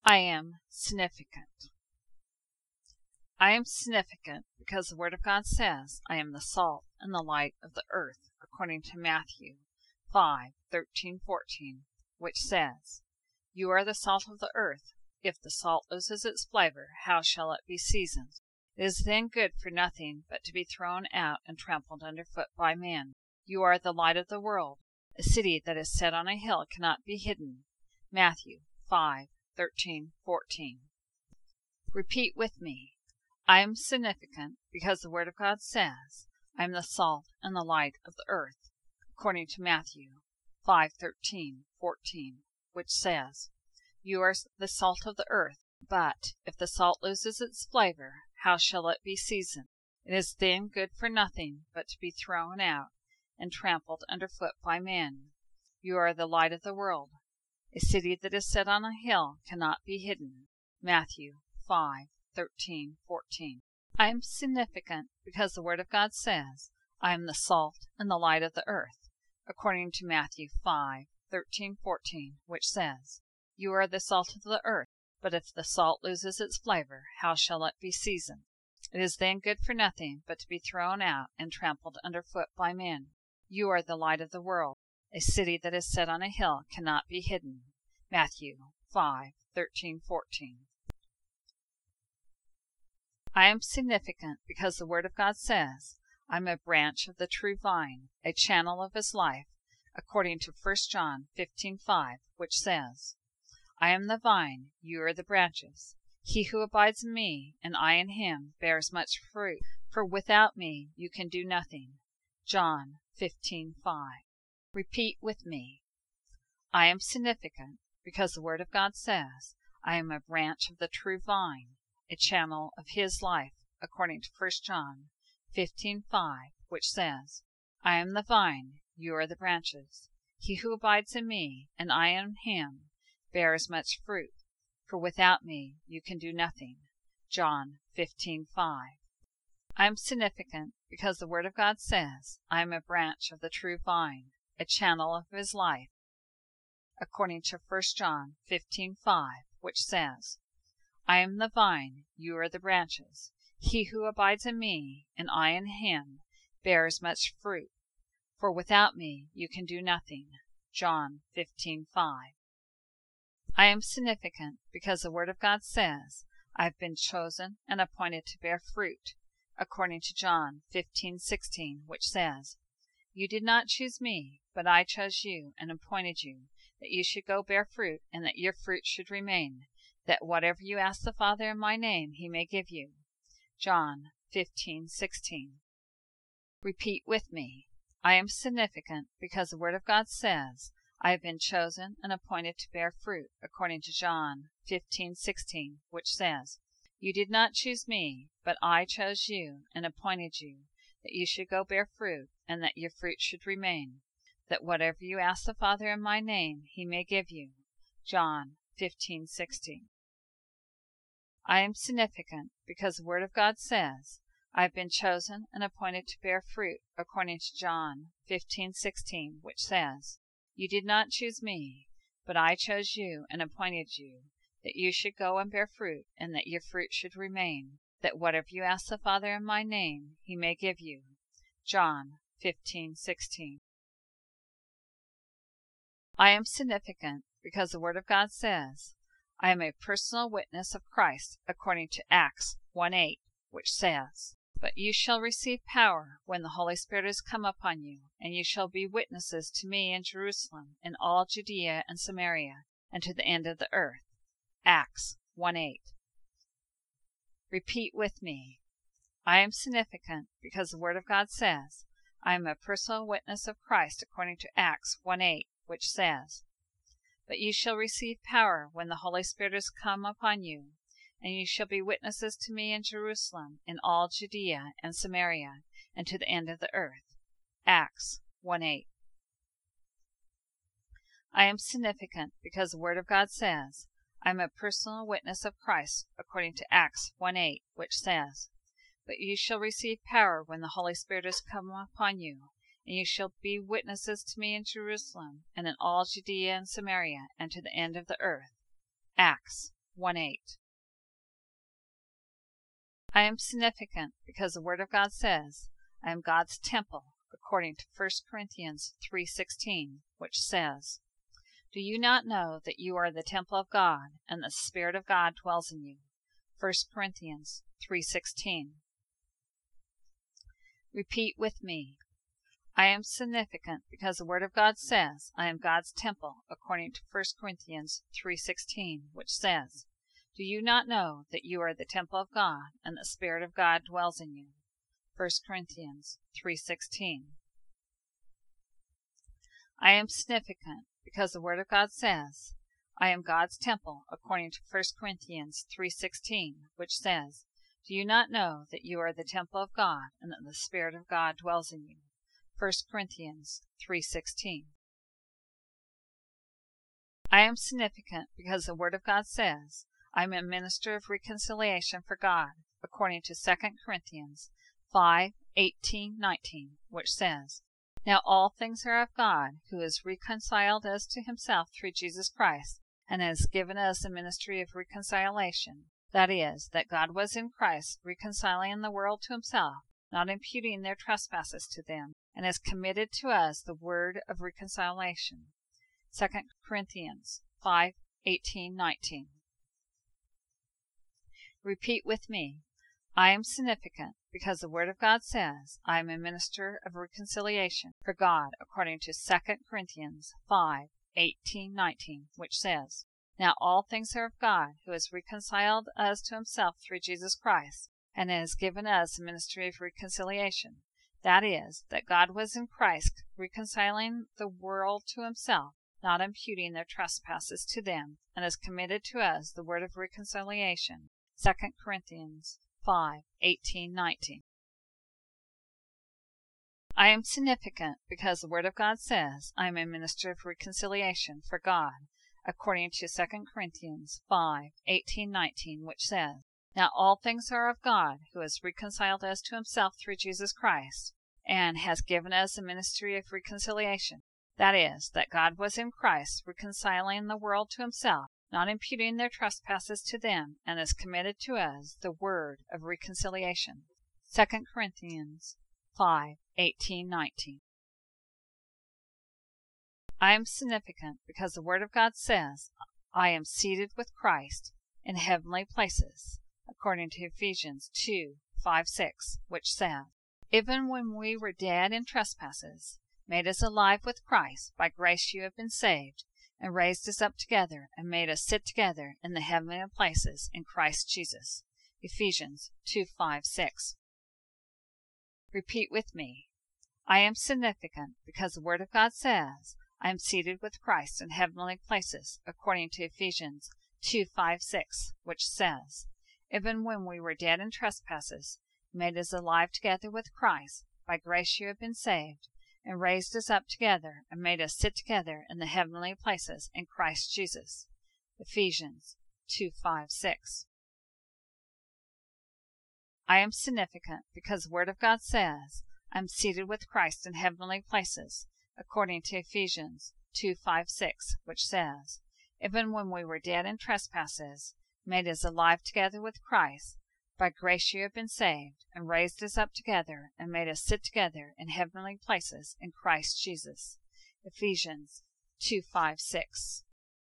I am significant. I am significant because the Word of God says, I am the salt and the light of the earth, according to Matthew 5:13-14, which says, You are the salt of the earth. If the salt loses its flavor, how shall it be seasoned? It is then good for nothing but to be thrown out and trampled underfoot by men. You are the light of the world. A city that is set on a hill cannot be hidden. Matthew 5:13-14. Repeat with me. I am significant because the Word of God says, I am the salt and the light of the earth, according to Matthew 5:13-14, which says, You are the salt of the earth, but if the salt loses its flavor, how shall it be seasoned? It is then good for nothing but to be thrown out and trampled underfoot by men. You are the light of the world. A city that is set on a hill cannot be hidden. Matthew 5:13-14. I am significant because the Word of God says, I am the salt and the light of the earth, according to Matthew 5:13-14, which says, You are the salt of the earth, but if the salt loses its flavor, how shall it be seasoned? It is then good for nothing but to be thrown out and trampled underfoot by men. You are the light of the world. A city that is set on a hill cannot be hidden. Matthew 5:13-14. I am significant because the Word of God says, I am a branch of the true vine, a channel of His life, according to 1 John 15:5, which says, I am the vine, you are the branches. He who abides in me, and I in him, bears much fruit, for without me you can do nothing. John 15:5. Repeat with me. I am significant because the Word of God says, I am a branch of the true vine, a channel of His life, according to 1 John 15:5, which says, I am the vine, you are the branches. He who abides in me, and I in him, bears much fruit, for without me you can do nothing. John 15:5. I am significant because the Word of God says, I am a branch of the true vine, a channel of His life, according to 1 John 15:5, which says, I am the vine, you are the branches. He who abides in me, and I in him, bears much fruit, for without me you can do nothing. John 15:5. I am significant because the Word of God says, I have been chosen and appointed to bear fruit, according to John 15:16, which says, You did not choose me, but I chose you and appointed you, that you should go bear fruit, and that your fruit should remain, that whatever you ask the Father in my name, He may give you. John 15:16. Repeat with me. I am significant because the Word of God says, I have been chosen and appointed to bear fruit, according to John 15:16, which says, You did not choose me, but I chose you and appointed you, that you should go bear fruit, and that your fruit should remain, that whatever you ask the Father in my name, He may give you. John 15:16. I am significant because the Word of God says, I have been chosen and appointed to bear fruit, according to John 15:16, which says, You did not choose me, but I chose you and appointed you, that you should go and bear fruit, and that your fruit should remain, that whatever you ask the Father in my name, He may give you. John 15:16. I am significant because the Word of God says, I am a personal witness of Christ, according to Acts 1:8, which says, But you shall receive power when the Holy Spirit is come upon you, and you shall be witnesses to me in Jerusalem, in all Judea and Samaria, and to the end of the earth. Acts 1:8. Repeat with me. I am significant because the Word of God says, I am a personal witness of Christ, according to Acts 1:8, which says, But you shall receive power when the Holy Spirit is come upon you, and you shall be witnesses to me in Jerusalem, in all Judea and Samaria, and to the end of the earth. Acts 1:8. I am significant because the Word of God says, I am a personal witness of Christ, according to Acts 1:8, which says, But you shall receive power when the Holy Spirit is come upon you, and you shall be witnesses to me in Jerusalem, and in all Judea and Samaria, and to the end of the earth. Acts 1:8. I am significant because the Word of God says, I am God's temple, according to 1 Corinthians 3:16, which says, Do you not know that you are the temple of God, and the Spirit of God dwells in you? 1 Corinthians 3:16. Repeat with me. I am significant because the Word of God says, I am God's temple, according to 1 Corinthians 3:16, which says, Do you not know that you are the temple of God, and the Spirit of God dwells in you? 1 Corinthians 3:16. I am significant because the Word of God says, I am God's temple, according to 1 Corinthians 3:16, which says, Do you not know that you are the temple of God, and that the Spirit of God dwells in you? 1 Corinthians 3:16. I am significant because the Word of God says, I am a minister of reconciliation for God, according to 2 Corinthians 5:18-19, which says, Now all things are of God, who has reconciled us to himself through Jesus Christ, and has given us a ministry of reconciliation. That is, that God was in Christ reconciling the world to himself, not imputing their trespasses to them, and has committed to us the word of reconciliation. 2 Corinthians 5:18-19. Repeat with me. I am significant because the Word of God says, I am a minister of reconciliation for God, according to 2 Corinthians 5:18-19, which says, Now all things are of God, who has reconciled us to himself through Jesus Christ, and has given us a ministry of reconciliation. That is, that God was in Christ reconciling the world to himself, not imputing their trespasses to them, and has committed to us the word of reconciliation. 2 Corinthians 5:18-19. I am significant because the Word of God says, I am a minister of reconciliation for God, according to 2 Corinthians 5:18-19, which says, Now all things are of God, who has reconciled us to himself through Jesus Christ, and has given us a ministry of reconciliation. That is, that God was in Christ reconciling the world to himself, not imputing their trespasses to them, and has committed to us the word of reconciliation. 2 Corinthians 5:18-19. I am significant because the Word of God says, I am seated with Christ in heavenly places, according to Ephesians 2:5-6, which says, Even when we were dead in trespasses, made us alive with Christ, by grace you have been saved, and raised us up together, and made us sit together in the heavenly places in Christ Jesus. Ephesians 2:5-6. Repeat with me. I am significant because the Word of God says, I am seated with Christ in heavenly places, according to Ephesians 2:5-6, which says, Even when we were dead in trespasses, made us alive together with Christ, by grace you have been saved, and raised us up together, and made us sit together in the heavenly places in Christ Jesus. Ephesians 2:5-6. I am significant because the Word of God says, I am seated with Christ in heavenly places, according to Ephesians 2:5-6, which says, Even when we were dead in trespasses, made us alive together with Christ, by grace you have been saved, and raised us up together, and made us sit together in heavenly places in Christ Jesus. Ephesians 2:5-6.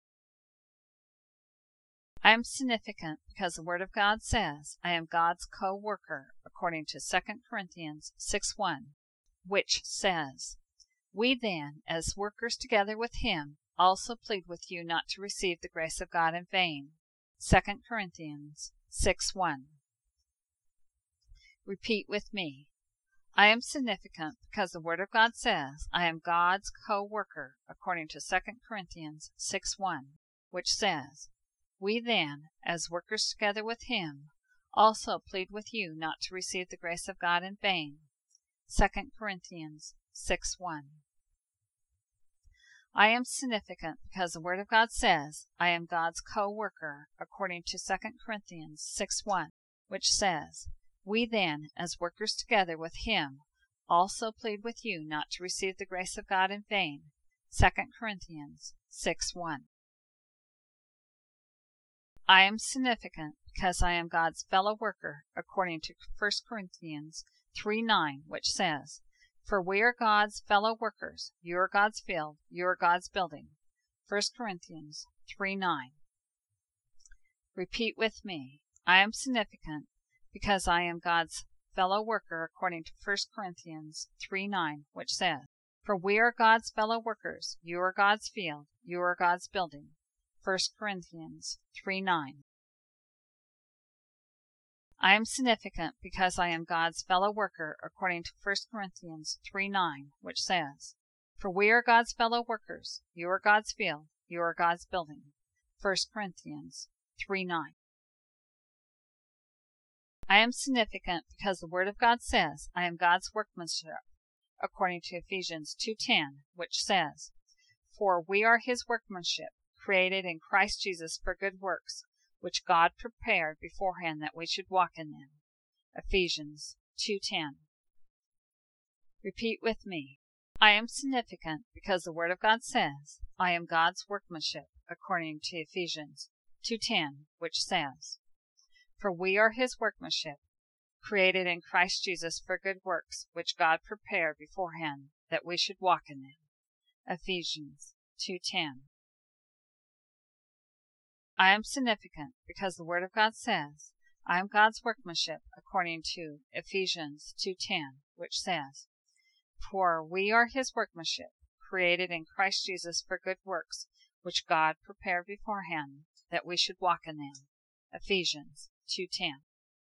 I am significant because the Word of God says, I am God's co-worker, according to 2 Corinthians 6:1, which says, We then, as workers together with him, also plead with you not to receive the grace of God in vain. 2 Corinthians 6:1. Repeat with me. I am significant because the Word of God says, I am God's co-worker, according to 2 Corinthians 6:1, which says, We then, as workers together with him, also plead with you not to receive the grace of God in vain. 2 Corinthians 6:1. I am significant because the Word of God says, I am God's co-worker, according to 2 Corinthians 6:1, which says, We then, as workers together with him, also plead with you not to receive the grace of God in vain. 2 Corinthians 6:1. I am significant because I am God's fellow worker, according to 1 Corinthians 3:9, which says, "For we are God's fellow workers. You are God's field. You are God's building." 1 Corinthians 3:9. Repeat with me. I am significant because I am God's fellow worker, according to 1 Corinthians 3:9, which says, "For we are God's fellow workers. You are God's field. You are God's building." 1 Corinthians 3:9. I am significant because I am God's fellow worker, according to 1 Corinthians 3:9, which says, "For we are God's fellow workers. You are God's field. You are God's building." 1 Corinthians 3:9. I am significant because the Word of God says I am God's workmanship, according to Ephesians 2:10, which says, "For we are His workmanship, created in Christ Jesus for good works, which God prepared beforehand that we should walk in them." Ephesians 2:10. Repeat with me. I am significant because the Word of God says I am God's workmanship, according to Ephesians 2:10, which says, "For we are His workmanship, created in Christ Jesus for good works, which God prepared beforehand that we should walk in them." Ephesians 2:10. I am significant because the Word of God says I am God's workmanship, according to Ephesians 2:10, which says, "For we are His workmanship, created in Christ Jesus for good works, which God prepared beforehand that we should walk in them." Ephesians 2:10.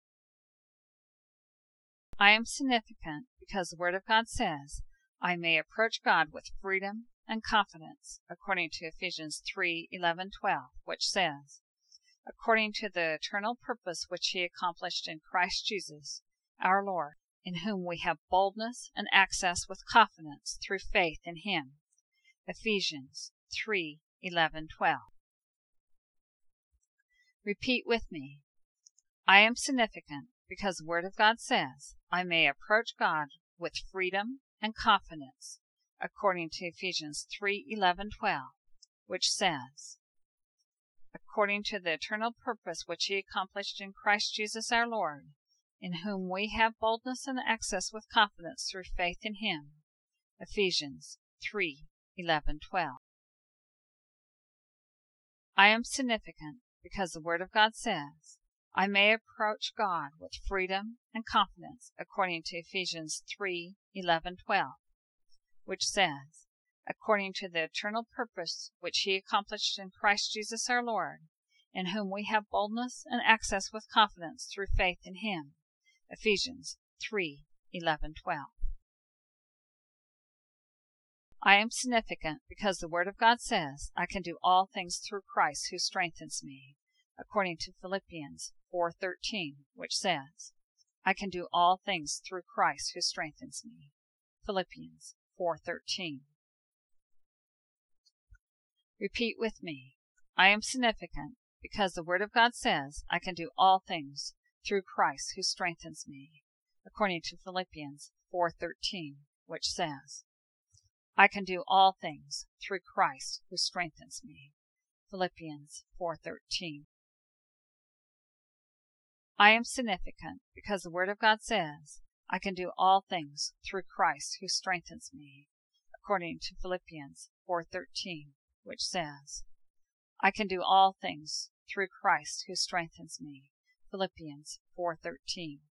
I am significant because the Word of God says I may approach God with freedom and confidence, according to Ephesians 3:11-12, which says, "According to the eternal purpose which He accomplished in Christ Jesus, our Lord, in whom we have boldness and access with confidence through faith in Him." Ephesians 3:11-12. Repeat with me. I am significant because the Word of God says I may approach God with freedom and confidence, according to Ephesians 3:11-12, which says, "According to the eternal purpose which He accomplished in Christ Jesus our Lord, in whom we have boldness and access with confidence through faith in Him." Ephesians 3:11-12. I am significant because the Word of God says I may approach God with freedom and confidence, according to Ephesians 3:11-12, which says, "According to the eternal purpose which He accomplished in Christ Jesus our Lord, in whom we have boldness and access with confidence through faith in Him." Ephesians 3:11-12. I am significant because the Word of God says I can do all things through Christ who strengthens me, according to Philippians 4:13, which says, "I can do all things through Christ who strengthens me." Philippians 4:13. Repeat with me. I am significant because the Word of God says I can do all things through Christ who strengthens me, according to Philippians 4:13, which says, "I can do all things through Christ who strengthens me." Philippians 4:13. I am significant because the Word of God says I can do all things through Christ who strengthens me, according to Philippians 4:13, which says, "I can do all things through Christ who strengthens me." Philippians 4:13.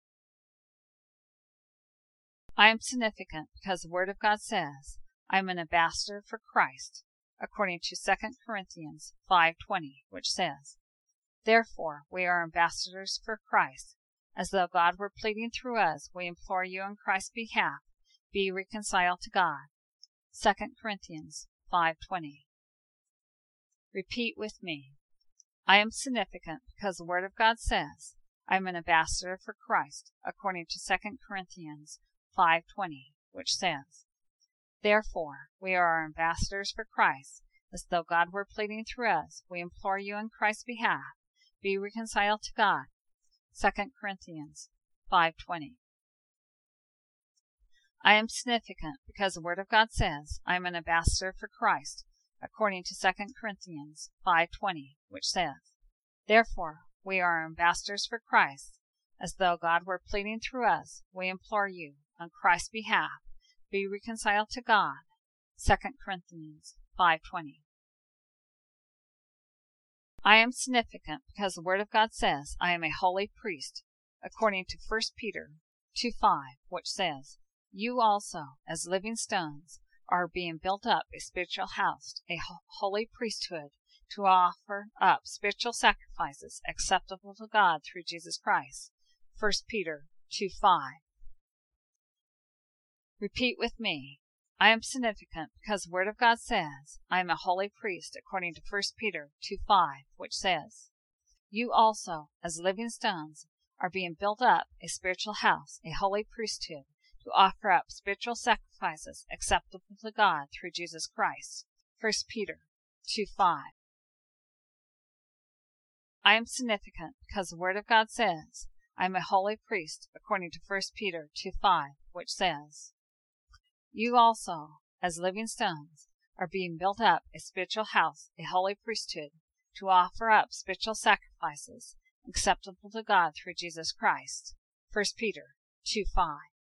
I am significant because the Word of God says I am an ambassador for Christ, according to 2 Corinthians 5:20, which says, "Therefore we are ambassadors for Christ, as though God were pleading through us. We implore you on Christ's behalf, be reconciled to God." 2 Corinthians 5:20. Repeat with me. I am significant because the Word of God says I am an ambassador for Christ, according to 2 Corinthians 5:20, which says, "Therefore we are ambassadors for Christ, as though God were pleading through us. We implore you on Christ's behalf, be reconciled to God." 2 Corinthians 5:20. I am significant because the Word of God says I am an ambassador for Christ, according to 2 Corinthians 5:20, which says, Therefore, we are ambassadors for Christ, as though God were pleading through us. We implore you, on Christ's behalf, be reconciled to God. 2 Corinthians 5:20. I am significant because the Word of God says I am a holy priest, according to 1 Peter 2:5, which says, "You also, as living stones, are being built up a spiritual house, a holy priesthood, to offer up spiritual sacrifices acceptable to God through Jesus Christ." 1 Peter 2:5. Repeat with me. I am significant because the Word of God says I am a holy priest, according to 1 Peter 2:5, which says, "You also, as living stones, are being built up a spiritual house, a holy priesthood, to offer up spiritual sacrifices acceptable to God through Jesus Christ." 1 Peter 2:5. I am significant because the Word of God says I am a holy priest, according to 1 Peter 2:5, which says, "You also, as living stones, are being built up a spiritual house, a holy priesthood, to offer up spiritual sacrifices acceptable to God through Jesus Christ." 1 Peter 2:5.